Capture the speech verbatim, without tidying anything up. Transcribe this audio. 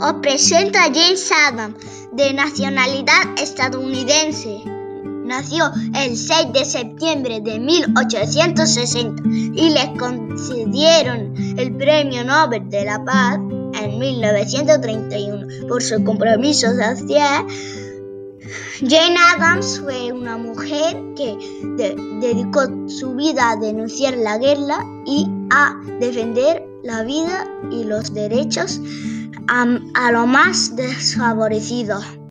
Os presento a James Adams, de nacionalidad estadounidense. Nació el seis de septiembre de mil ochocientos sesenta y le concedieron el Premio Nobel de la Paz en mil novecientos treinta y uno por su compromiso social. Jane Addams fue una mujer que de- dedicó su vida a denunciar la guerra y a defender la vida y los derechos a, a los más desfavorecidos.